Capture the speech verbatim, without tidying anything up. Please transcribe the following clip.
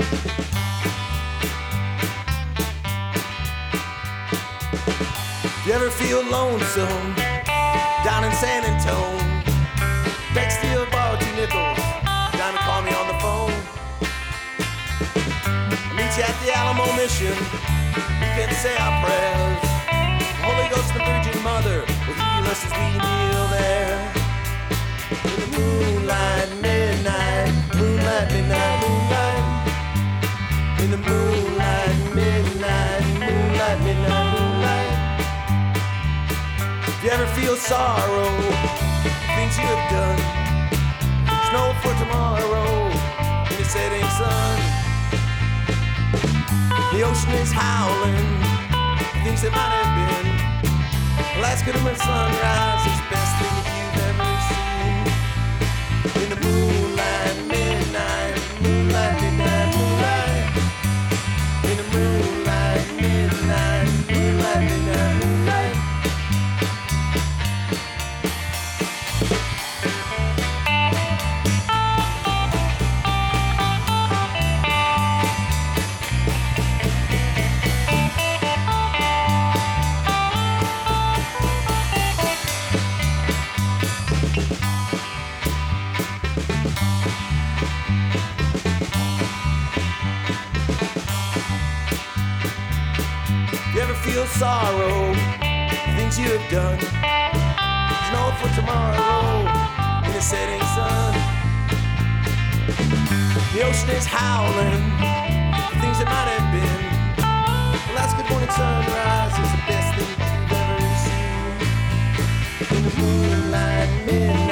You ever feel lonesome down in San Antone? Text you borrow two nickels, down to call me on the phone. I'll meet you at the Alamo Mission, we can say our prayers. The Holy Ghost and the Virgin Mother will heal us as we kneel there. In the moonlight, midnight, moonlight, midnight, moonlight. In the moonlight, midnight, moonlight, midnight, moonlight. If you ever feel sorrow, things you have done, snow for tomorrow in the setting sun. The ocean is howling, things that might have been. Last good when sunrise is the best thing that you've ever seen. In the moonlight, midnight, moonlight, midnight, moonlight. In the moonlight, midnight, moonlight, midnight, moonlight. You ever feel sorrow, things you have done, snow for tomorrow in the setting sun. The ocean is howling, things that might have been. The last good morning sunrise is the best thing you've ever seen. In the moonlight, midnight.